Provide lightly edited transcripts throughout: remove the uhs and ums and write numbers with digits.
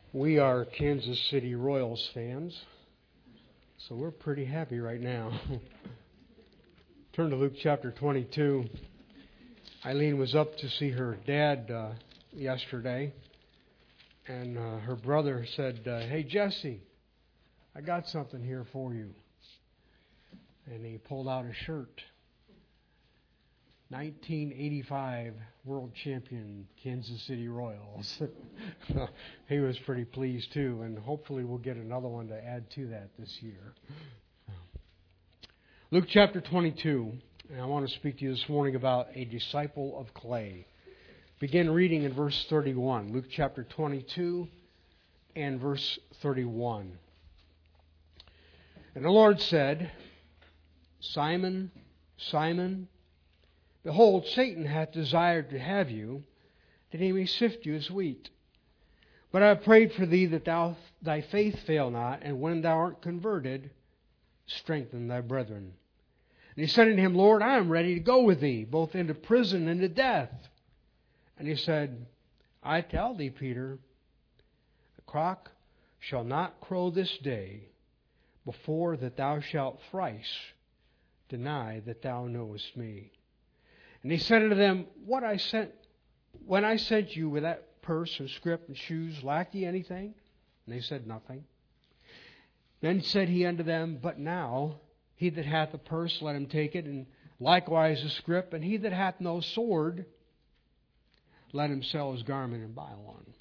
We are Kansas City Royals fans, so we're pretty happy right now. Turn to Luke chapter 22. Eileen was up to see her dad yesterday, and her brother said, "Hey, Jesse, I got something here for you." And he pulled out a shirt. 1985 World Champion Kansas City Royals. He was pretty pleased too, and hopefully we'll get another one to add to that this year. Luke chapter 22, and I want to speak to you this morning about a disciple of clay. Begin reading in verse 31. Luke chapter 22 and verse 31. And the Lord said, "Simon, Simon, behold, Satan hath desired to have you, that he may sift you as wheat. But I have prayed for thee that thy faith fail not, and when thou art converted, strengthen thy brethren." And he said unto him, "Lord, I am ready to go with thee, both into prison and to death." And he said, "I tell thee, Peter, the cock shall not crow this day before that thou shalt thrice deny that thou knowest me." And he said unto them, when I sent you with that purse and scrip and shoes, lack ye anything? And they said, "Nothing." Then said he unto them, "But now he that hath a purse, let him take it, and likewise a scrip, and he that hath no sword, let him sell his garment and buy one."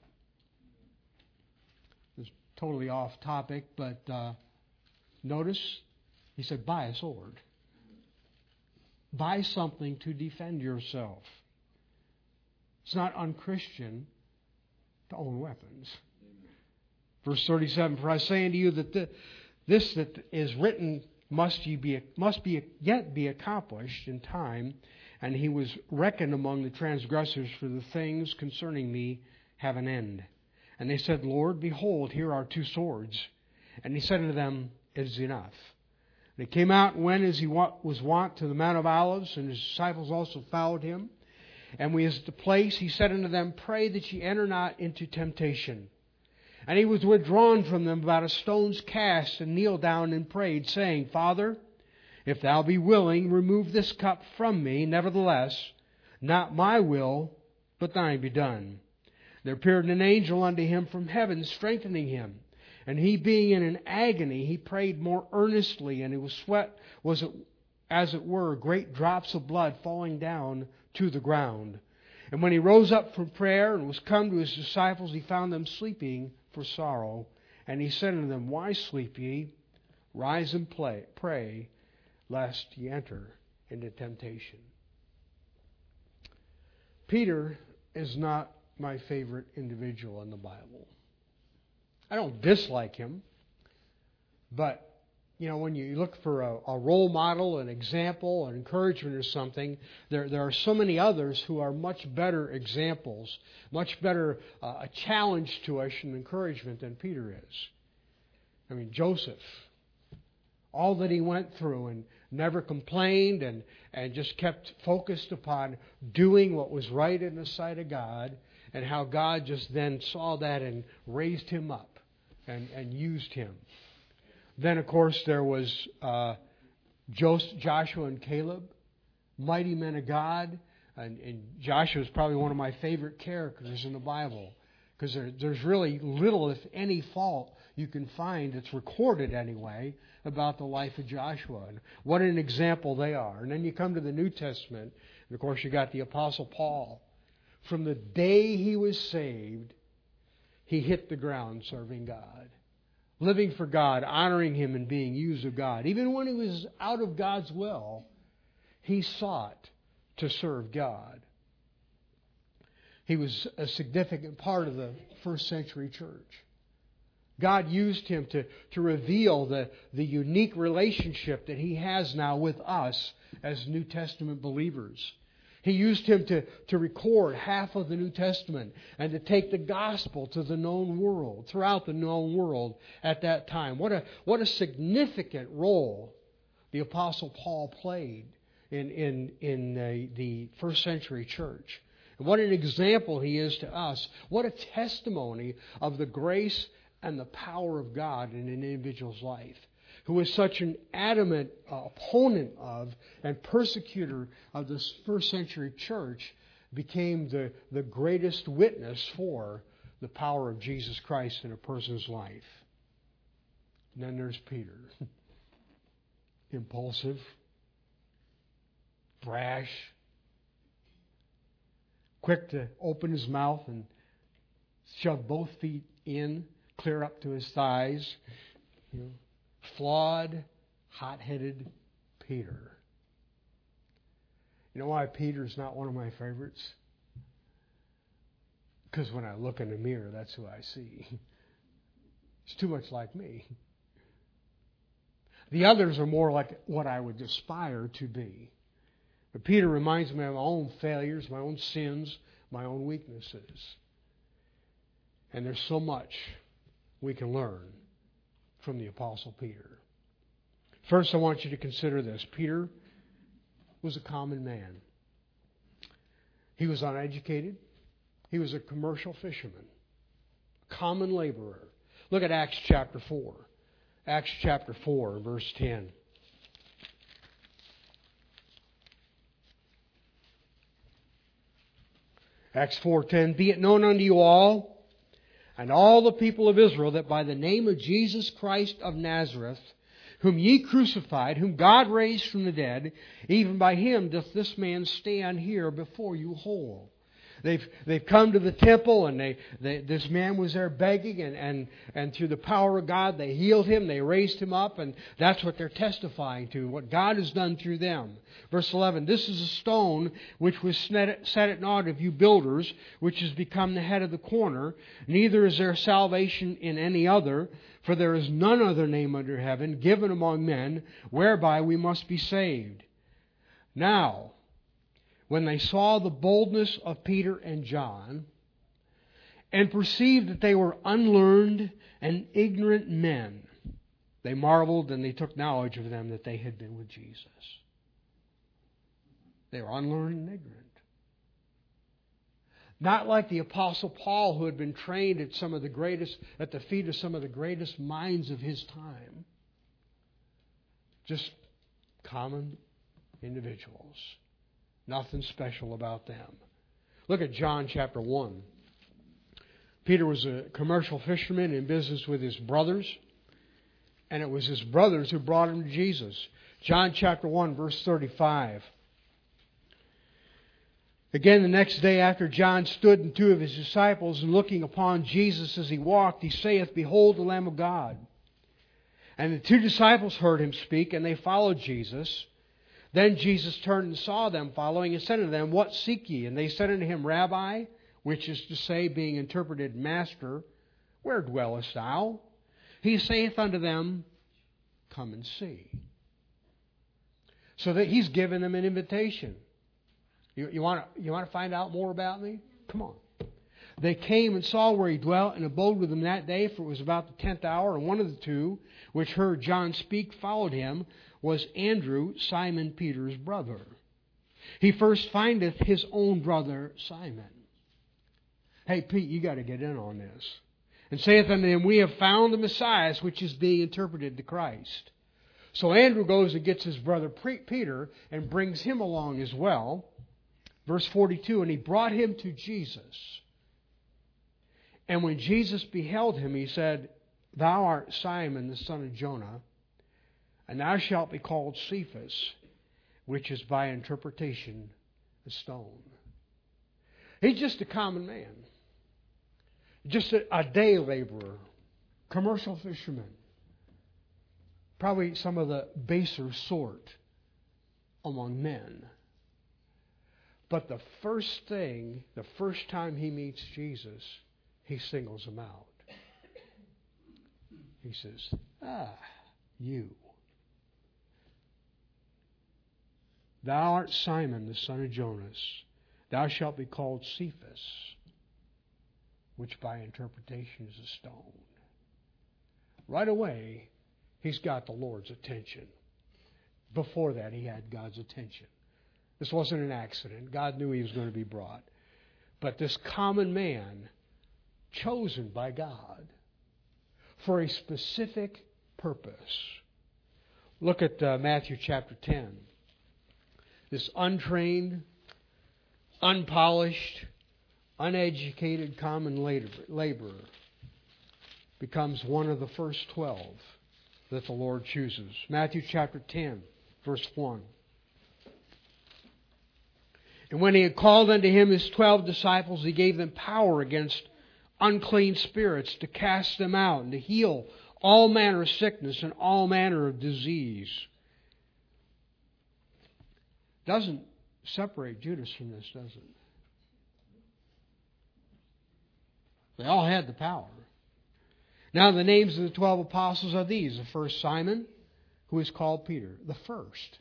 It's totally off topic, but notice he said, buy a sword. Buy something to defend yourself. It's not unchristian to own weapons. Verse 37, "For I say unto you that this that is written must yet be accomplished in time, and he was reckoned among the transgressors, for the things concerning me have an end." And they said, "Lord, behold, here are 2 swords." And he said unto them, "It is enough." And he came out and went as he was wont to the Mount of Olives, and his disciples also followed him. And when he was at the place, he said unto them, "Pray that ye enter not into temptation." And he was withdrawn from them about a stone's cast, and kneeled down and prayed, saying, "Father, if thou be willing, remove this cup from me. Nevertheless, not my will, but thine be done." There appeared an angel unto him from heaven, strengthening him. And he, being in an agony, he prayed more earnestly, and his sweat was, as it were, great drops of blood falling down to the ground. And when he rose up from prayer and was come to his disciples, he found them sleeping for sorrow. And he said unto them, "Why sleep ye? Rise and pray, lest ye enter into temptation." Peter is not my favorite individual in the Bible. I don't dislike him, but, when you look for a role model, an example, an encouragement or something, there are so many others who are much better examples, much better a challenge to us and encouragement than Peter is. I mean, Joseph, all that he went through and never complained and just kept focused upon doing what was right in the sight of God, and how God just then saw that and raised him up and used him. Then, of course, there was Joshua and Caleb, mighty men of God. And Joshua is probably one of my favorite characters in the Bible, because there's really little, if any, fault you can find that's recorded anyway about the life of Joshua. And what an example they are. And then you come to the New Testament, and of course you got the Apostle Paul. From the day he was saved, he hit the ground serving God, living for God, honoring Him and being used of God. Even when he was out of God's will, he sought to serve God. He was a significant part of the first century church. God used him to reveal the unique relationship that He has now with us as New Testament believers. He used him to record half of the New Testament and to take the gospel to the known world, throughout the known world at that time. What a significant role the Apostle Paul played in the first century church. And what an example he is to us. What a testimony of the grace and the power of God in an individual's life, who was such an adamant opponent of and persecutor of this first century church, became the greatest witness for the power of Jesus Christ in a person's life. And then there's Peter. Impulsive, brash, quick to open his mouth and shove both feet in, clear up to his thighs. Flawed, hot-headed Peter. You know why Peter's not one of my favorites? Because when I look in the mirror, that's who I see. He's too much like me. The others are more like what I would aspire to be. But Peter reminds me of my own failures, my own sins, my own weaknesses. And there's so much we can learn from the Apostle Peter. First, I want you to consider this. Peter was a common man. He was uneducated. He was a commercial fisherman, a common laborer. Look at Acts chapter 4. Acts chapter 4, verse 10. Acts 4:10, be it known unto you all, and all the people of Israel, that by the name of Jesus Christ of Nazareth, whom ye crucified, whom God raised from the dead, even by him doth this man stand here before you whole. They've come to the temple, and this man was there begging, and through the power of God they healed him, they raised him up, and that's what they're testifying to, what God has done through them. Verse 11, this is a stone which was set at naught of you builders, which has become the head of the corner. Neither is there salvation in any other, for there is none other name under heaven given among men whereby we must be saved. Now, when they saw the boldness of Peter and John, and perceived that they were unlearned and ignorant men, they marveled, and they took knowledge of them that they had been with Jesus. They were unlearned and ignorant. Not like the Apostle Paul, who had been trained at the feet of some of the greatest minds of his time. Just common individuals. Nothing special about them. Look at John chapter 1. Peter was a commercial fisherman in business with his brothers, and it was his brothers who brought him to Jesus. John chapter 1, verse 35. Again, the next day after John stood and two of his disciples, and looking upon Jesus as he walked, he saith, behold the Lamb of God. And the two disciples heard him speak, and they followed Jesus. Then Jesus turned and saw them following, and said unto them, what seek ye? And they said unto him, Rabbi, which is to say, being interpreted, Master, where dwellest thou? He saith unto them, come and see. So that he's given them an invitation. You want to find out more about me? Come on. They came and saw where he dwelt, and abode with him that day, for it was about the 10th hour. And one of the two, which heard John speak, followed him, was Andrew, Simon Peter's brother. He first findeth his own brother Simon. Hey, Pete, you got to get in on this. And saith unto him, we have found the Messiah, which is being interpreted the Christ. So Andrew goes and gets his brother Peter and brings him along as well. Verse 42, and he brought him to Jesus. And when Jesus beheld him, he said, thou art Simon, the son of Jonah, and thou shalt be called Cephas, which is by interpretation a stone. He's just a common man. Just a day laborer, commercial fisherman. Probably some of the baser sort among men. But the first time he meets Jesus, he singles him out. He says, you. Thou art Simon, the son of Jonas. Thou shalt be called Cephas, which by interpretation is a stone. Right away, he's got the Lord's attention. Before that, he had God's attention. This wasn't an accident. God knew he was going to be brought. but this common man chosen by God for a specific purpose. Look at Matthew chapter 10. This untrained, unpolished, uneducated common laborer becomes one of the first 12 that the Lord chooses. Matthew chapter 10, verse 1. And when he had called unto him his 12 disciples, he gave them power against unclean spirits to cast them out and to heal all manner of sickness and all manner of disease. Doesn't separate Judas from this, does it? They all had the power. Now the names of the 12 apostles are these. The first, Simon, who is called Peter. The first.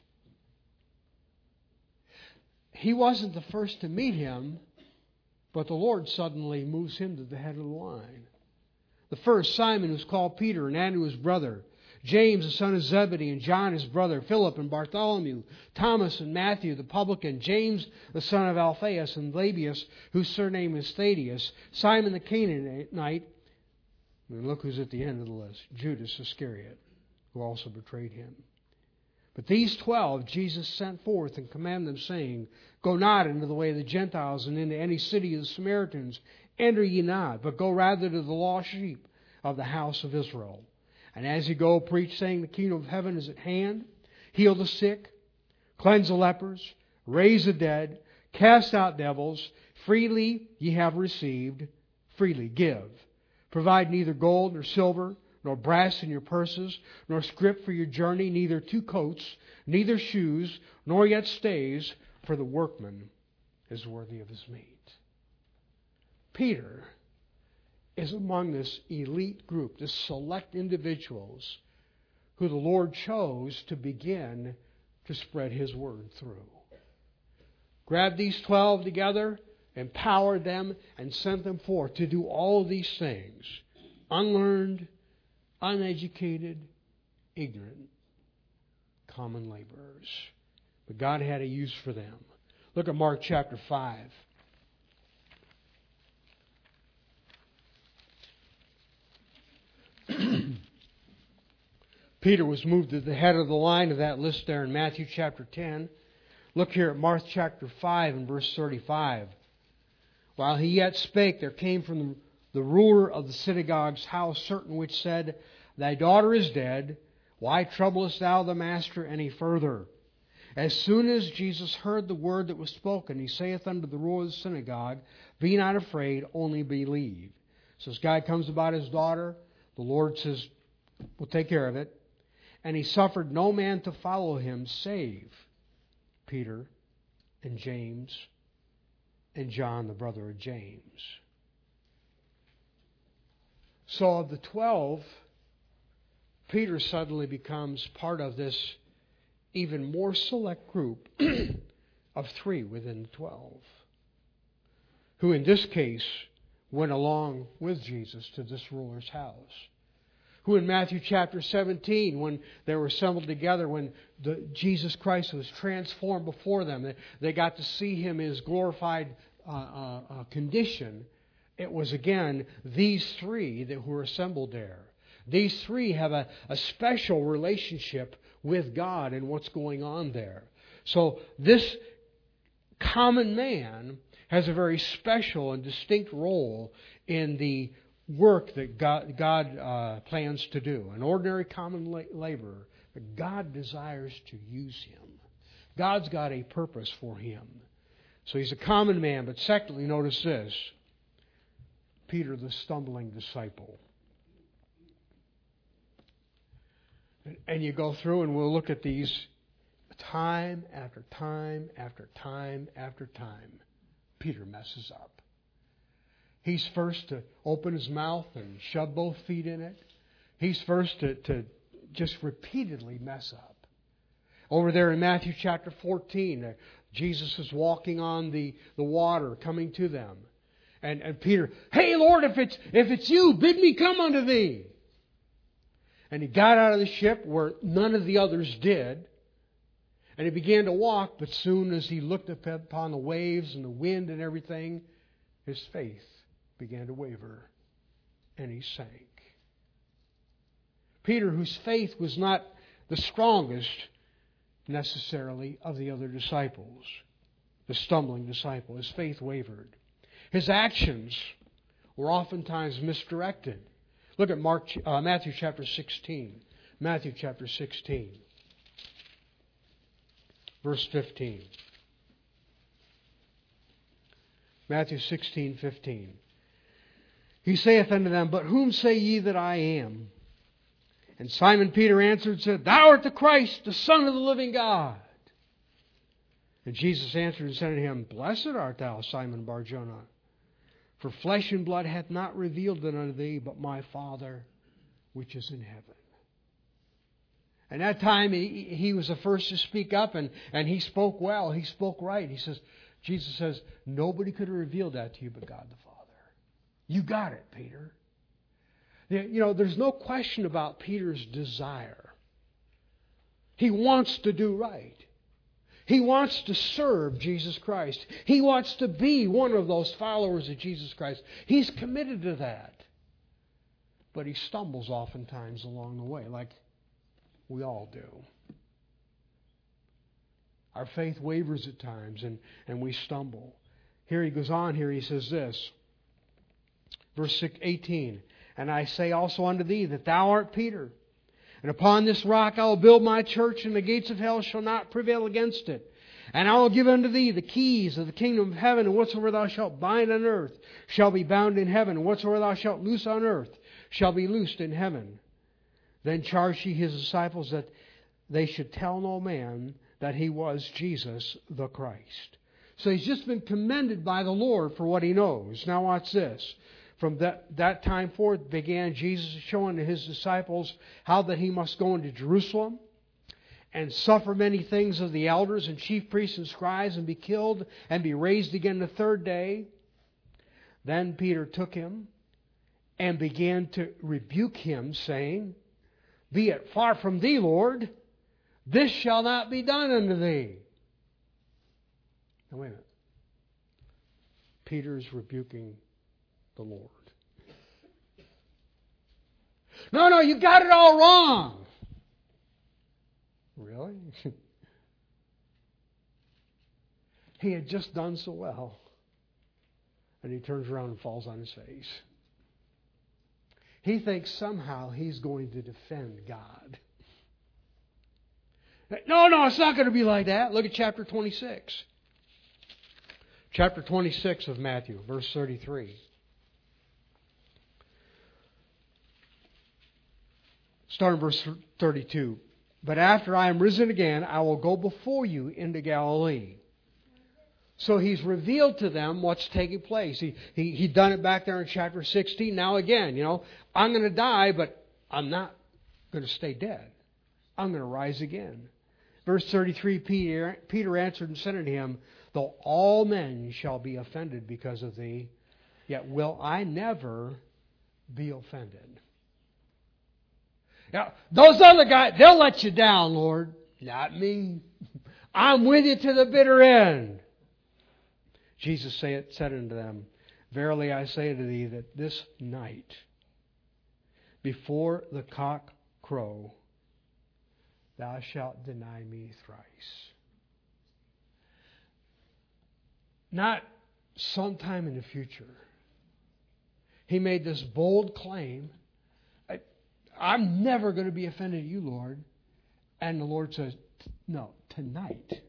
He wasn't the first to meet him, but the Lord suddenly moves him to the head of the line. The first, Simon, who's called Peter, and Andrew his brother, James the son of Zebedee, and John his brother, Philip and Bartholomew, Thomas and Matthew the publican, James the son of Alphaeus, and Lebbaeus, whose surname is Thaddeus, Simon the Canaanite, and look who's at the end of the list, Judas Iscariot, who also betrayed him. But these 12 Jesus sent forth and commanded them, saying, Go not into the way of the Gentiles, and into any city of the Samaritans enter ye not, but go rather to the lost sheep of the house of Israel. And as ye go, preach, saying, The kingdom of heaven is at hand. Heal the sick, cleanse the lepers, raise the dead, cast out devils. Freely ye have received, freely give. Provide neither gold nor silver, nor brass in your purses, nor scrip for your journey, neither 2 coats, neither shoes, nor yet stays, for the workman is worthy of his meat. Peter is among this elite group, this select individuals who the Lord chose to begin to spread His word through. Grabbed these 12 together, empowered them, and sent them forth to do all of these things. Unlearned, uneducated, ignorant, common laborers. But God had a use for them. Look at Mark chapter 5. Peter was moved to the head of the line of that list there in Matthew chapter 10. Look here at Mark chapter 5 and verse 35. While he yet spake, there came from the ruler of the synagogue's house certain which said, Thy daughter is dead. Why troublest thou the master any further? As soon as Jesus heard the word that was spoken, he saith unto the ruler of the synagogue, Be not afraid, only believe. So this guy comes about his daughter. The Lord says, We'll take care of it. And he suffered no man to follow him, save Peter and James and John, the brother of James. So of the 12, Peter suddenly becomes part of this even more select group of 3 within the 12, who in this case went along with Jesus to this ruler's house. Who in Matthew chapter 17, when they were assembled together, when Jesus Christ was transformed before them, they got to see Him in His glorified condition. It was again these 3 that were assembled there. These 3 have a special relationship with God and what's going on there. So this common man has a very special and distinct role in the work that God plans to do. An ordinary common laborer, but God desires to use him. God's got a purpose for him. So he's a common man. But secondly, notice this. Peter, the stumbling disciple. And you go through and we'll look at these time after time after time after time. Peter messes up. He's first to open his mouth and shove both feet in it. He's first to just repeatedly mess up. Over there in Matthew chapter 14, Jesus is walking on the water coming to them. And Peter, Hey Lord, if it's you, bid me come unto thee. And he got out of the ship where none of the others did. And he began to walk, but soon as he looked upon the waves and the wind and everything, his faith began to waver, and he sank. Peter, whose faith was not the strongest necessarily of the other disciples, the stumbling disciple, his faith wavered. His actions were oftentimes misdirected. Look at Matthew chapter 16. Matthew chapter 16, verse 15. Matthew 16:15. He saith unto them, But whom say ye that I am? And Simon Peter answered and said, Thou art the Christ, the Son of the living God. And Jesus answered and said unto him, Blessed art thou, Simon Bar-Jonah, for flesh and blood hath not revealed it unto thee, but my Father which is in heaven. And that time he was the first to speak up, and he spoke well. He spoke right. Jesus says, nobody could have revealed that to you but God the Father. You got it, Peter. You know, there's no question about Peter's desire. He wants to do right. He wants to serve Jesus Christ. He wants to be one of those followers of Jesus Christ. He's committed to that. But he stumbles oftentimes along the way, like we all do. Our faith wavers at times, and we stumble. Here he goes on, he says this. Verse 18, And I say also unto thee that thou art Peter, and upon this rock I will build my church, and the gates of hell shall not prevail against it. And I will give unto thee the keys of the kingdom of heaven, and whatsoever thou shalt bind on earth shall be bound in heaven, and whatsoever thou shalt loose on earth shall be loosed in heaven. Then charged he his disciples that they should tell no man that he was Jesus the Christ. So he's just been commended by the Lord for what he knows. Now watch this. From that time forth began Jesus showing to his disciples how that he must go into Jerusalem and suffer many things of the elders and chief priests and scribes, and be killed and be raised again the third day. Then Peter took him and began to rebuke him, saying, Be it far from thee, Lord, this shall not be done unto thee. Now wait a minute. Peter's rebuking the Lord. No, you got it all wrong. Really? He had just done so well. And he turns around and falls on his face. He thinks somehow he's going to defend God. No, it's not going to be like that. Look at chapter 26. Chapter 26 of Matthew, verse 33. Start in verse 32. But after I am risen again, I will go before you into Galilee. So he's revealed to them what's taking place. He'd done it back there in chapter 16. Now again, I'm going to die, but I'm not going to stay dead. I'm going to rise again. Verse 33, Peter answered and said unto him, Though all men shall be offended because of thee, yet will I never be offended. Now, those other guys, they'll let you down, Lord. Not me. I'm with you to the bitter end. Jesus said unto them, Verily I say unto thee that this night, before the cock crow, thou shalt deny me thrice. Not sometime in the future. He made this bold claim. I'm never going to be offended at you, Lord. And the Lord says, no, tonight.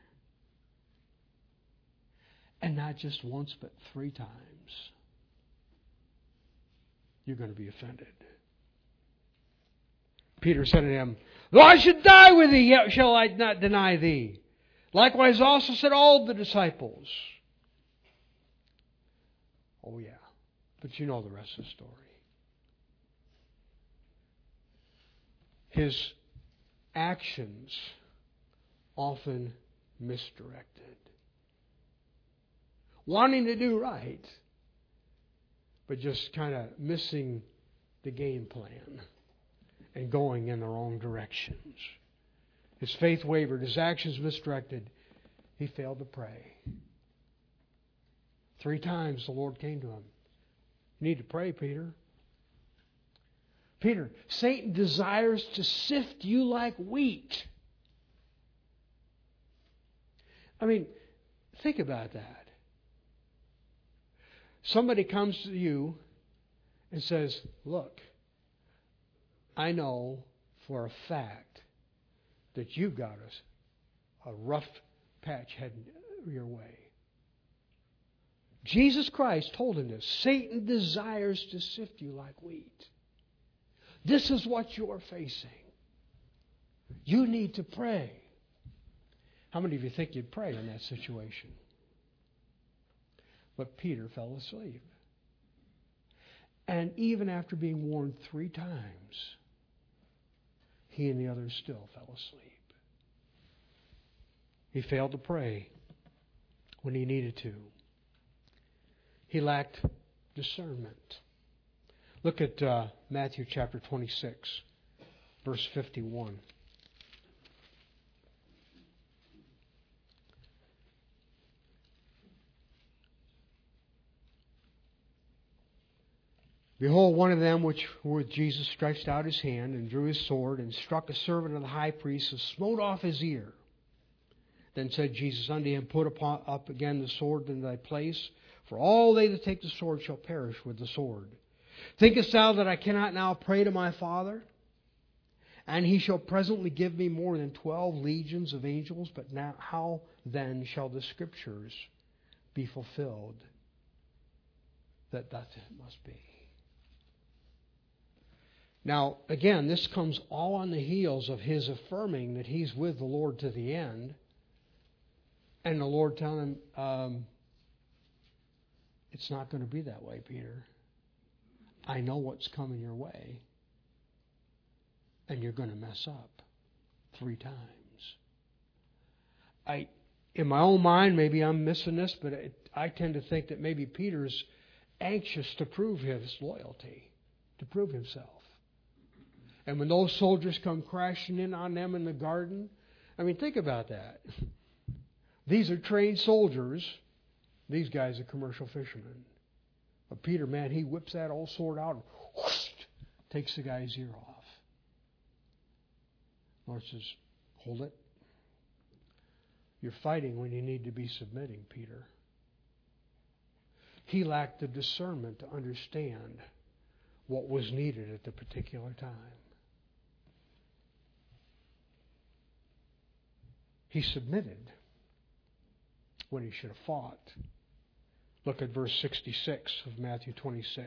And not just once, but 3 times. You're going to be offended. Peter said to him, Though I should die with thee, yet shall I not deny thee. Likewise also said all the disciples. Oh yeah, but you know the rest of the story. His actions often misdirected. Wanting to do right, but just kind of missing the game plan and going in the wrong directions. His faith wavered, his actions misdirected. He failed to pray. 3 times the Lord came to him. You need to pray, Peter. Peter, Satan desires to sift you like wheat. I mean, think about that. Somebody comes to you and says, look, I know for a fact that you've got a rough patch heading your way. Jesus Christ told him this. Satan desires to sift you like wheat. This is what you're facing. You need to pray. How many of you think you'd pray in that situation? But Peter fell asleep. And even after being warned 3 times, he and the others still fell asleep. He failed to pray when he needed to. He lacked discernment. Look at Matthew chapter 26, verse 51. Behold, one of them which were with Jesus stretched out his hand and drew his sword and struck a servant of the high priest and smote off his ear. Then said Jesus unto him, Put up again the sword in thy place, for all they that take the sword shall perish with the sword. Thinkest thou that I cannot now pray to my Father? And he shall presently give me more than 12 legions of angels, but now how then shall the Scriptures be fulfilled? That must be. Now, again, this comes all on the heels of his affirming that he's with the Lord to the end. And the Lord telling him, it's not going to be that way, Peter. I know what's coming your way. And you're going to mess up 3 times. In my own mind, maybe I'm missing this, but I tend to think that maybe Peter's anxious to prove his loyalty, to prove himself. And when those soldiers come crashing in on them in the garden, I mean, think about that. These are trained soldiers. These guys are commercial fishermen. But Peter, man, he whips that old sword out and whoosh, takes the guy's ear off. Lord says, hold it. You're fighting when you need to be submitting, Peter. He lacked the discernment to understand what was needed at the particular time. He submitted when he should have fought. Look at verse 66 of Matthew 26.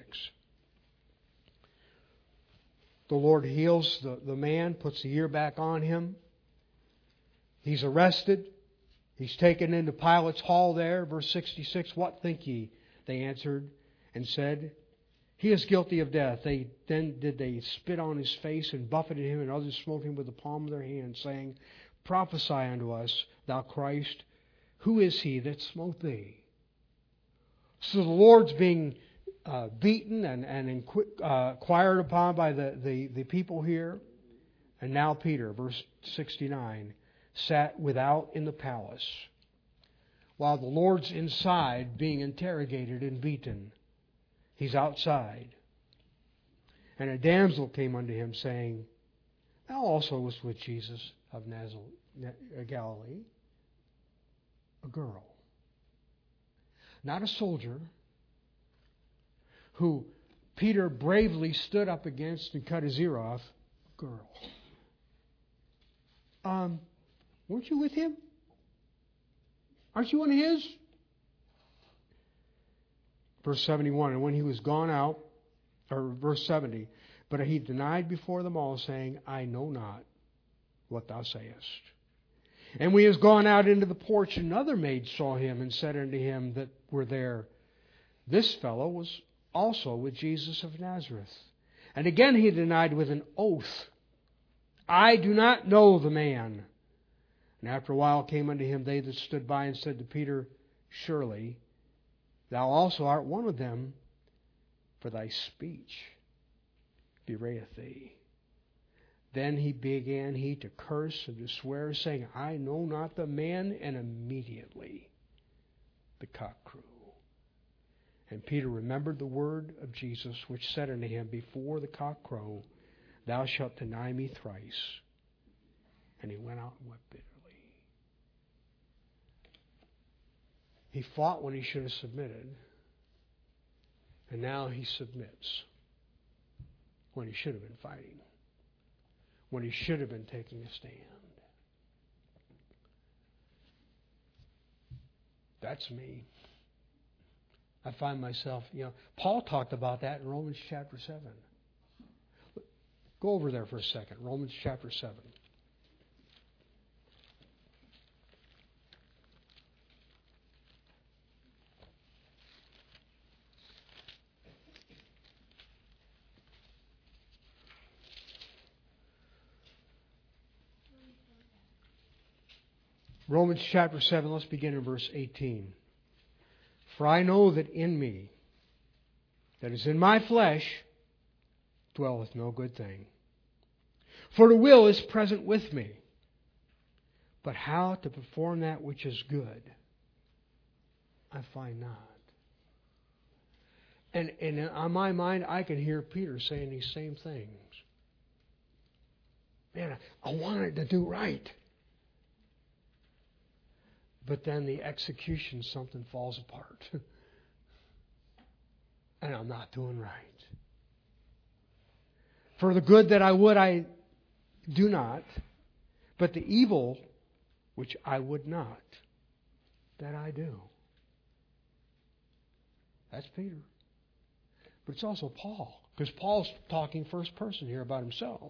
The Lord heals the man, puts the ear back on him. He's arrested. He's taken into Pilate's hall there. Verse 66, What think ye? They answered and said, He is guilty of death. Then did they spit on his face and buffeted him, and others smote him with the palm of their hand, saying, Prophesy unto us, thou Christ, who is he that smote thee? So the Lord's being beaten and inquired upon by the people here. And now Peter, verse 69, sat without in the palace, while the Lord's inside being interrogated and beaten. He's outside. And a damsel came unto him, saying, Thou also wast with Jesus of Galilee. A girl. Not a soldier who Peter bravely stood up against and cut his ear off. A girl. Weren't you with him? Aren't you one of his? Verse 71, and when he was gone out, or verse 70, but he denied before them all, saying, I know not what thou sayest. And when he was gone out into the porch, another maid saw him and said unto him that were there, This fellow was also with Jesus of Nazareth. And again he denied with an oath, I do not know the man. And after a while came unto him they that stood by and said to Peter, Surely thou also art one of them, for thy speech bewrayeth thee. Then began he to curse and to swear, saying, I know not the man, and immediately the cock crew. And Peter remembered the word of Jesus, which said unto him, Before the cock crow, thou shalt deny me thrice. And he went out and wept bitterly. He fought when he should have submitted. And now he submits when he should have been fighting. When he should have been taking a stand. That's me. I find myself, Paul talked about that in Romans chapter 7. Go over there for a second. Romans chapter 7. Romans chapter 7, let's begin in verse 18. For I know that in me, that is in my flesh, dwelleth no good thing. For the will is present with me, but how to perform that which is good, I find not. And on my mind, I can hear Peter saying these same things. Man, I wanted to do right. But then the execution, something falls apart. And I'm not doing right. For the good that I would, I do not. But the evil, which I would not, that I do. That's Peter. But it's also Paul. Because Paul's talking first person here about himself.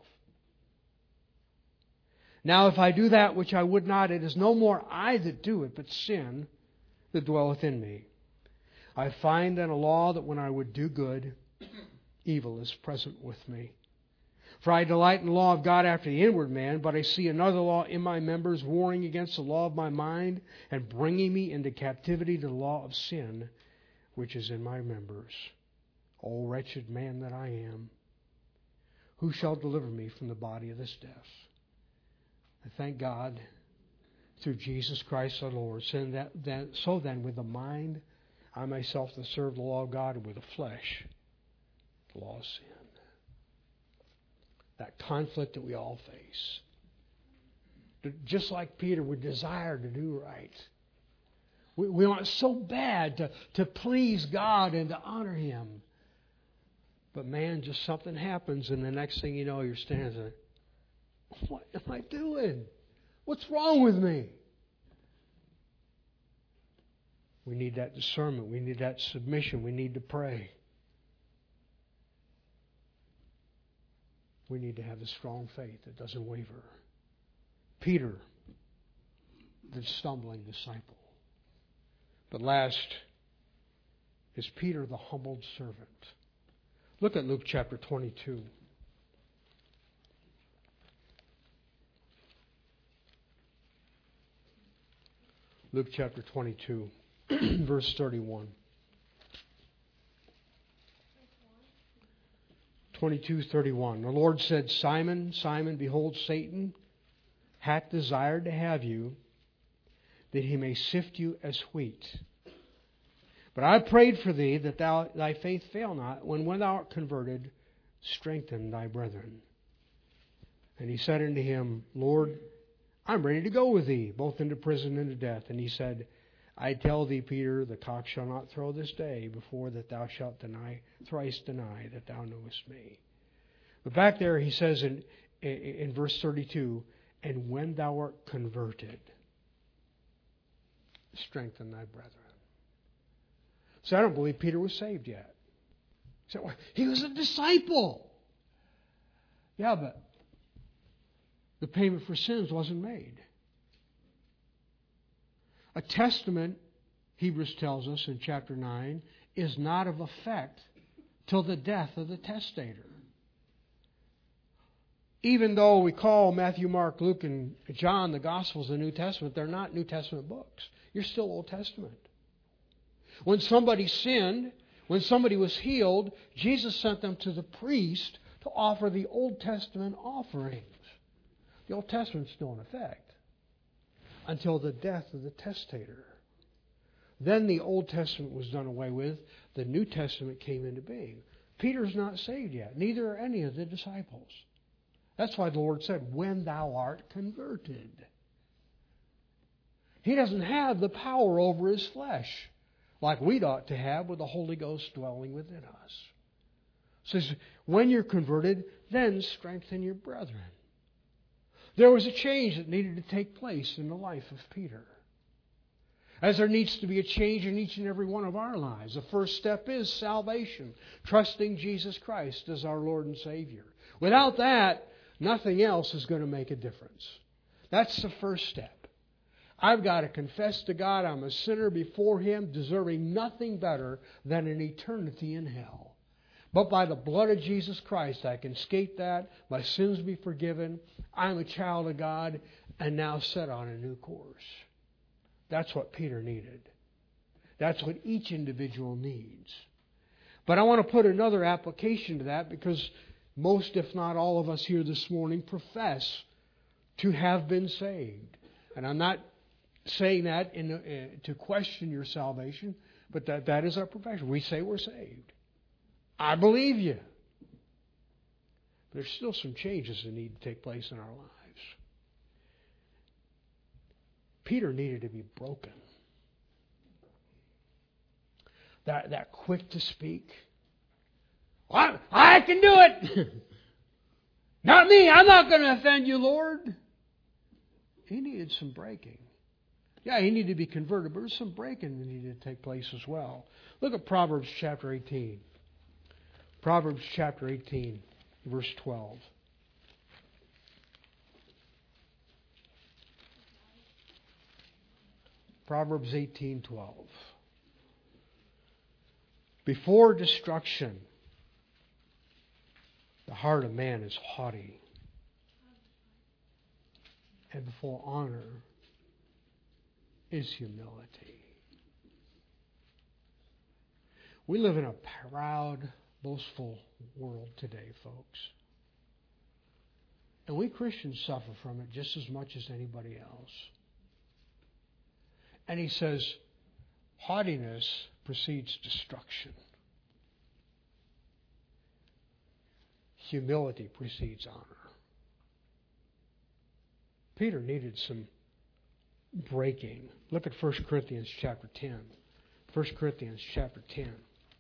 Now if I do that which I would not, it is no more I that do it, but sin that dwelleth in me. I find in a law that when I would do good, evil is present with me. For I delight in the law of God after the inward man, but I see another law in my members, warring against the law of my mind, and bringing me into captivity to the law of sin, which is in my members. O wretched man that I am, who shall deliver me from the body of this death? I thank God through Jesus Christ our Lord. So then, with the mind, I myself to serve the law of God, and with the flesh, the law of sin. That conflict that we all face. Just like Peter, we desire to do right. We want so bad to please God and to honor Him. But man, just something happens, and the next thing you know, you're standing there. What am I doing? What's wrong with me? We need that discernment. We need that submission. We need to pray. We need to have the strong faith that doesn't waver. Peter, the stumbling disciple. But last is Peter, the humbled servant. Look at Luke chapter 22. Luke chapter 22, verse 31. 22:31. The Lord said, Simon, Simon, behold, Satan hath desired to have you, that he may sift you as wheat. But I prayed for thee, that thy faith fail not. When thou art converted, strengthen thy brethren. And he said unto him, Lord, I'm ready to go with thee, both into prison and to death. And he said, I tell thee, Peter, the cock shall not crow this day before that thou shalt thrice deny that thou knowest me. But back there he says in verse 32, and when thou art converted, strengthen thy brethren. So I don't believe Peter was saved yet. So he was a disciple. Yeah, but the payment for sins wasn't made. A testament, Hebrews tells us in chapter 9, is not of effect till the death of the testator. Even though we call Matthew, Mark, Luke, and John the Gospels the New Testament, they're not New Testament books. You're still Old Testament. When somebody sinned, when somebody was healed, Jesus sent them to the priest to offer the Old Testament offerings. The Old Testament's still in effect until the death of the testator. Then the Old Testament was done away with. The New Testament came into being. Peter's not saved yet. Neither are any of the disciples. That's why the Lord said, when thou art converted. He doesn't have the power over his flesh like we'd ought to have with the Holy Ghost dwelling within us. It says, when you're converted, then strengthen your brethren. There was a change that needed to take place in the life of Peter. As there needs to be a change in each and every one of our lives. The first step is salvation, trusting Jesus Christ as our Lord and Savior. Without that, nothing else is going to make a difference. That's the first step. I've got to confess to God I'm a sinner before Him, deserving nothing better than an eternity in hell. But by the blood of Jesus Christ, I can escape that. My sins be forgiven. I'm a child of God and now set on a new course. That's what Peter needed. That's what each individual needs. But I want to put another application to that because most, if not all of us here this morning, profess to have been saved. And I'm not saying that to question your salvation, but that is our profession. We say we're saved. I believe you. But there's still some changes that need to take place in our lives. Peter needed to be broken. That quick to speak. I can do it! Not me! I'm not going to offend you, Lord! He needed some breaking. Yeah, he needed to be converted, but there's some breaking that needed to take place as well. Look at Proverbs chapter 18. Proverbs chapter 18, verse 12. Proverbs 18:12. Before destruction, the heart of man is haughty, and before honor is humility. We live in a proud, boastful world today, folks. And we Christians suffer from it just as much as anybody else. And he says, haughtiness precedes destruction. Humility precedes honor. Peter needed some breaking. Look at 1 Corinthians chapter 10. 1 Corinthians chapter 10.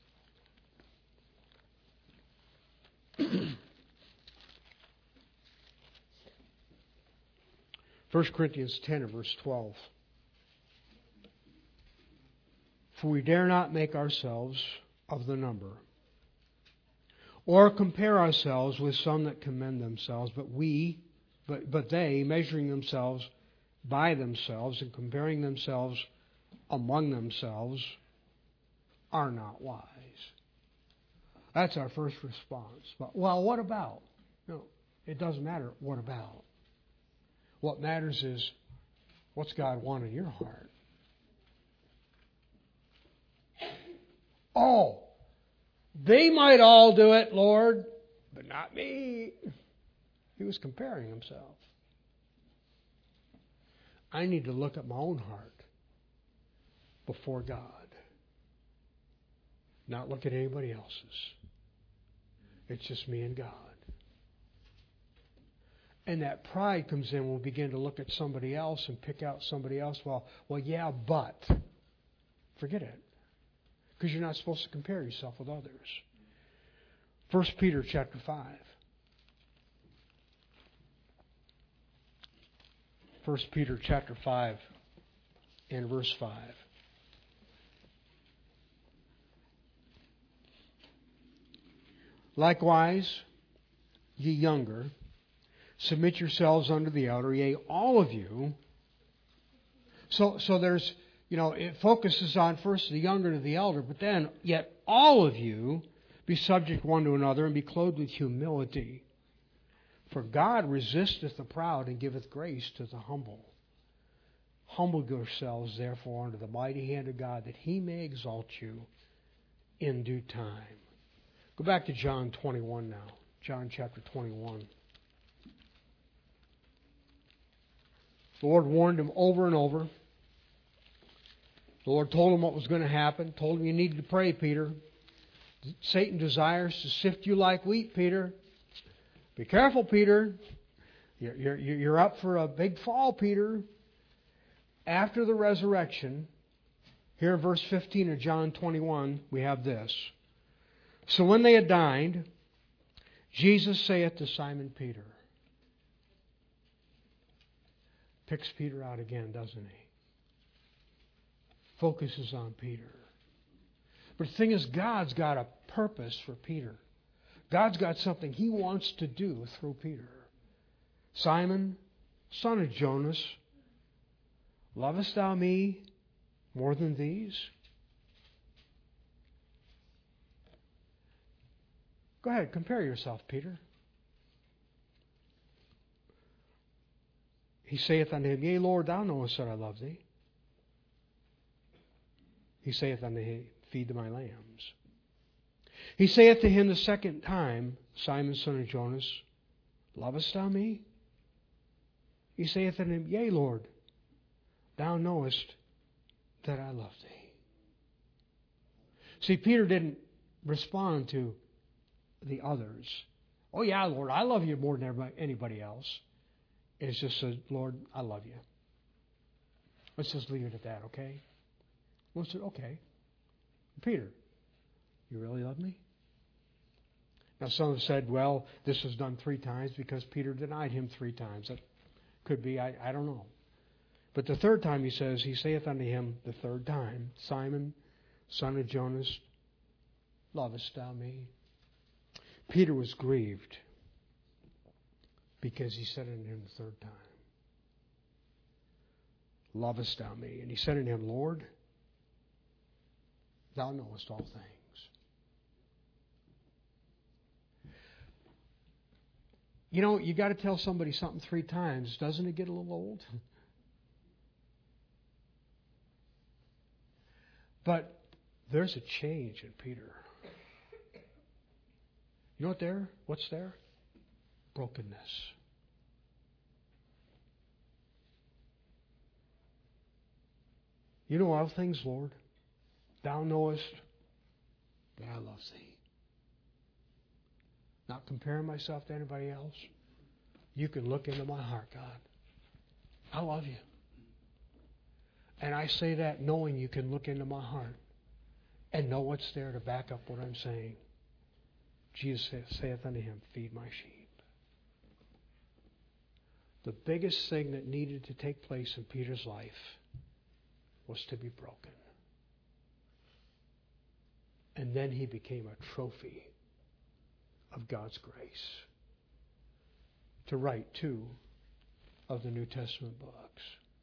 1 Corinthians 10 and verse 12. For we dare not make ourselves of the number, or compare ourselves with some that commend themselves, but they, measuring themselves by themselves and comparing themselves among themselves, are not wise. That's our first response. But, well, what about? No, it doesn't matter what about. What matters is, what's God want in your heart? Oh, they might all do it, Lord, but not me. He was comparing himself. I need to look at my own heart before God, not look at anybody else's. It's just me and God. And that pride comes in when we begin to look at somebody else and pick out somebody else. Well, yeah, but. Forget it. Because you're not supposed to compare yourself with others. 1 Peter chapter 5. 1 Peter chapter 5 and verse 5. Likewise, ye younger, submit yourselves unto the elder, yea, all of you. So there's, it focuses on first the younger to the elder, but then, yet all of you be subject one to another and be clothed with humility. For God resisteth the proud and giveth grace to the humble. Humble yourselves, therefore, under the mighty hand of God, that He may exalt you in due time. Go back to John 21 now. John chapter 21. The Lord warned him over and over. The Lord told him what was going to happen, told him you needed to pray, Peter. Satan desires to sift you like wheat, Peter. Be careful, Peter. You're up for a big fall, Peter. After the resurrection, here in verse 15 of John 21, we have this. So when they had dined, Jesus saith to Simon Peter. Picks Peter out again, doesn't he? Focuses on Peter. But the thing is, God's got a purpose for Peter. God's got something He wants to do through Peter. Simon, son of Jonas, lovest thou me more than these? Go ahead, compare yourself, Peter. He saith unto him, Yea, Lord, thou knowest that I love thee. He saith unto him, Feed my lambs. He saith to him the second time, Simon, son of Jonas, lovest thou me? He saith unto him, Yea, Lord, thou knowest that I love thee. See, Peter didn't respond to the others. Oh yeah, Lord, I love you more than anybody else. It's just said, Lord, I love you. Let's just leave it at that, okay? Well, said, okay. Peter, you really love me? Now some have said, well, this was done 3 times because Peter denied him 3 times. That could be, I don't know. But the third time he says, He saith unto him the third time, Simon, son of Jonas, lovest thou me? Peter was grieved because he said unto him the third time, lovest thou me? And he said unto him, Lord, thou knowest all things. You know, you got to tell somebody something 3 times. Doesn't it get a little old? But there's a change in Peter. You know what's there? Brokenness. You know all things, Lord. Thou knowest that I love thee. Not comparing myself to anybody else. You can look into my heart, God. I love you. And I say that knowing you can look into my heart and know what's there to back up what I'm saying. Jesus saith unto him, Feed my sheep. The biggest thing that needed to take place in Peter's life was to be broken. And then he became a trophy of God's grace to write 2 of the New Testament books.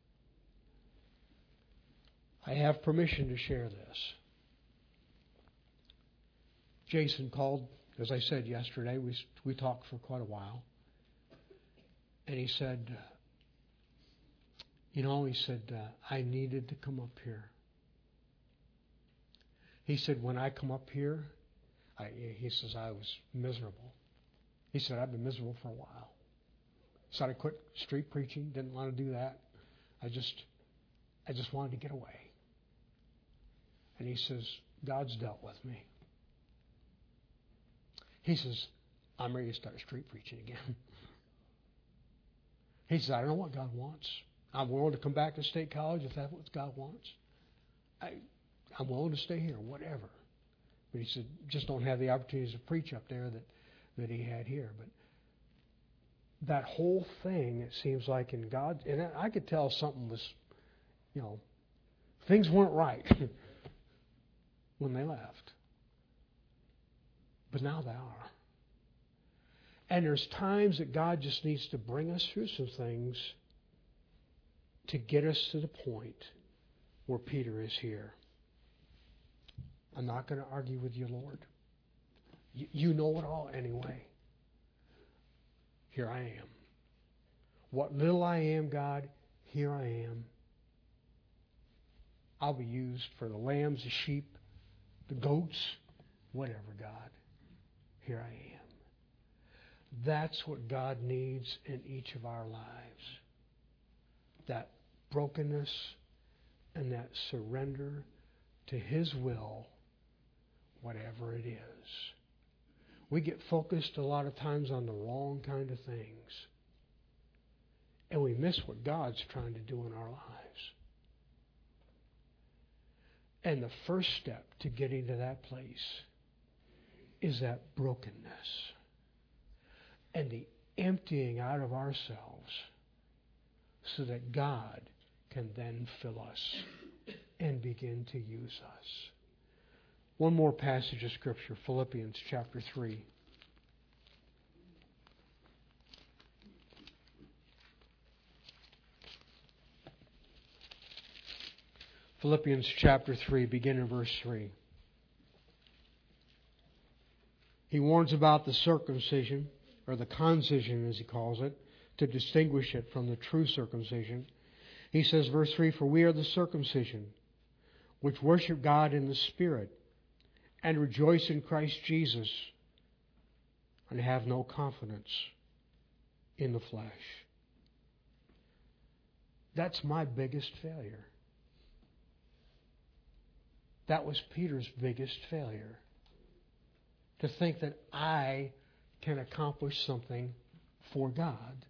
I have permission to share this. Jason called, as I said yesterday, we talked for quite a while. And he said, I needed to come up here. He said, when I come up here, I was miserable. He said, I've been miserable for a while. He said, I quit street preaching, didn't want to do that. I just wanted to get away. And he says, God's dealt with me. He says, I'm ready to start street preaching again. He says, I don't know what God wants. I'm willing to come back to State College if that's what God wants. I'm willing to stay here, whatever. But he said, just don't have the opportunities to preach up there that he had here. But that whole thing, it seems like in God, and I could tell something was, things weren't right when they left. But now they are. And there's times that God just needs to bring us through some things to get us to the point where Peter is here. I'm not going to argue with you, Lord. You know it all anyway. Here I am. What little I am, God, here I am. I'll be used for the lambs, the sheep, the goats, whatever, God. Here I am. That's what God needs in each of our lives. That brokenness and that surrender to His will, whatever it is. We get focused a lot of times on the wrong kind of things, and we miss what God's trying to do in our lives. And the first step to getting to that place is that brokenness and the emptying out of ourselves so that God can then fill us and begin to use us. One more passage of Scripture, Philippians chapter 3. Philippians chapter 3, begin in verse 3. He warns about the circumcision, or the concision as he calls it, to distinguish it from the true circumcision. He says, verse 3, "For we are the circumcision, which worship God in the Spirit, and rejoice in Christ Jesus, and have no confidence in the flesh." That's my biggest failure. That was Peter's biggest failure. To think that I can accomplish something for God.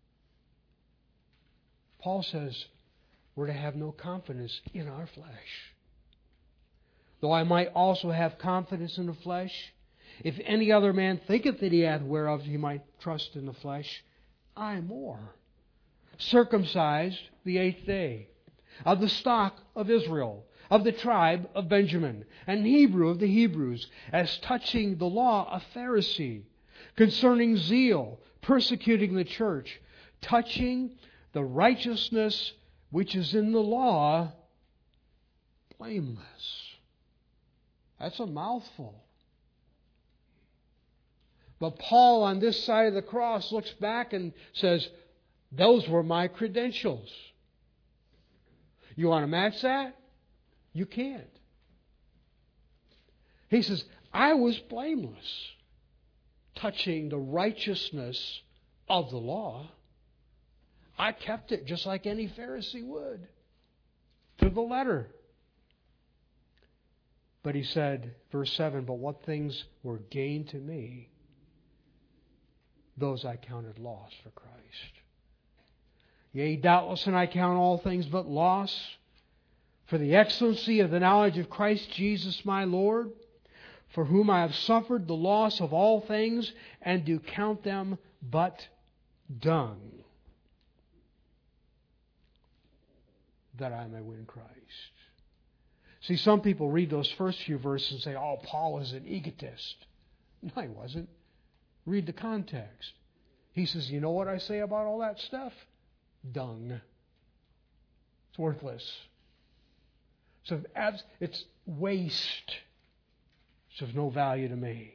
Paul says we're to have no confidence in our flesh. Though I might also have confidence in the flesh, if any other man thinketh that he hath whereof he might trust in the flesh, I more. Circumcised the 8th day, of the stock of Israel, of the tribe of Benjamin, and Hebrew of the Hebrews, as touching the law a Pharisee, concerning zeal, persecuting the church, touching the righteousness which is in the law, blameless. That's a mouthful. But Paul on this side of the cross looks back and says, those were my credentials. You want to match that? You can't. He says, I was blameless, touching the righteousness of the law. I kept it just like any Pharisee would, to the letter. But he said, verse 7, but what things were gained to me, those I counted loss for Christ. Yea, doubtless, and I count all things but loss, for the excellency of the knowledge of Christ Jesus my Lord, for whom I have suffered the loss of all things, and do count them but dung, that I may win Christ. See, some people read those first few verses and say, oh, Paul is an egotist. No, he wasn't. Read the context. He says, you know what I say about all that stuff? Dung. It's worthless. So it's waste. It's of no value to me.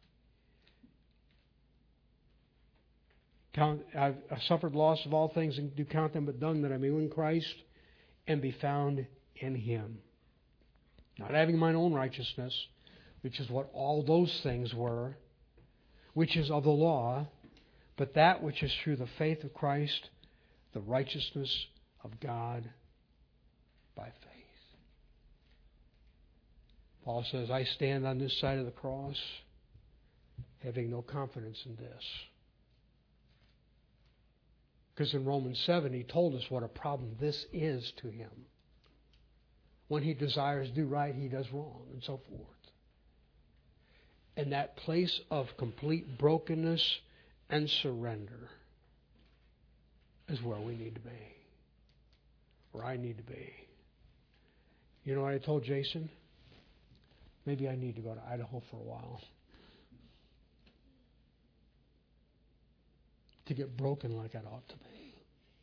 I've suffered loss of all things and do count them but dung, that I may win Christ and be found in Him. Not having mine own righteousness, which is what all those things were, which is of the law, but that which is through the faith of Christ, the righteousness of God by faith. Paul says, I stand on this side of the cross having no confidence in this. Because in Romans 7, he told us what a problem this is to him. When he desires to do right, he does wrong, and so forth. And that place of complete brokenness and surrender is where we need to be. Where I need to be. You know what I told Jason? Maybe I need to go to Idaho for a while. To get broken like I ought to be.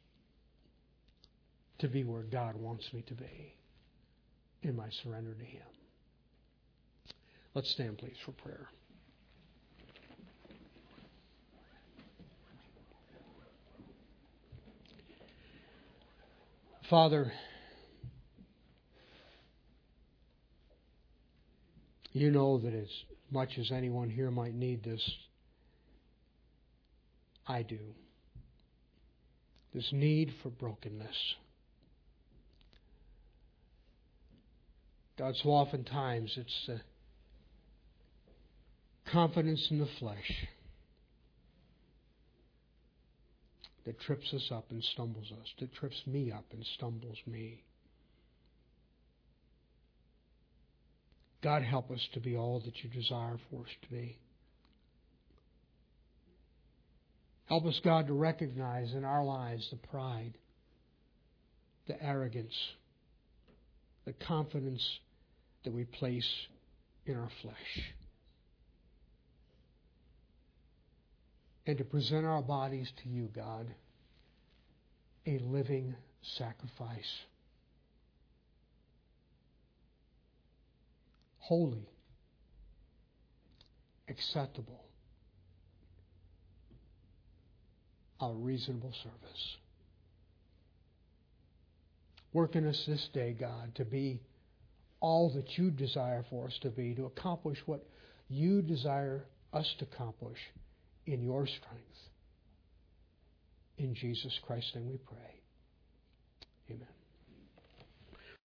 To be where God wants me to be. In my surrender to Him. Let's stand, please, for prayer. Father, you know that as much as anyone here might need this, I do. This need for brokenness. God, so oftentimes it's confidence in the flesh that trips us up and stumbles us, that trips me up and stumbles me. God, help us to be all that you desire for us to be. Help us, God, to recognize in our lives the pride, the arrogance, the confidence that we place in our flesh. And to present our bodies to you, God, a living sacrifice. Holy, acceptable, our reasonable service. Work in us this day, God, to be all that you desire for us to be, to accomplish what you desire us to accomplish in your strength. In Jesus Christ's name we pray.